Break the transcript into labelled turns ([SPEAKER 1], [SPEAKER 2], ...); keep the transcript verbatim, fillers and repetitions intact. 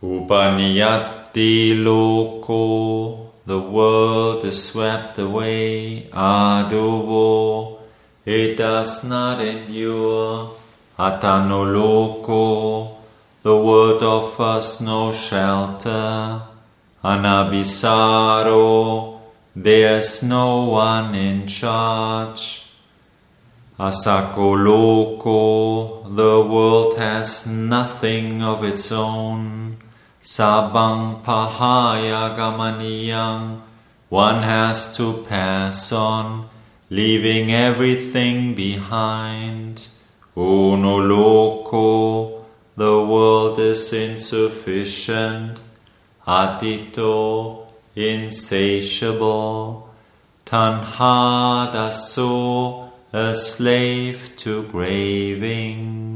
[SPEAKER 1] Upaniyati loko, the world is swept away. Aduvo, it does not endure. Atano loko, the world offers no shelter. Anabisaro, there's no one in charge. Asako loko, the world has nothing of its own. Sabang pahaya gamaniyang, one has to pass on, leaving everything behind. Uno loko, the world is insufficient. Atito, insatiable. Tanha daso, a slave to craving.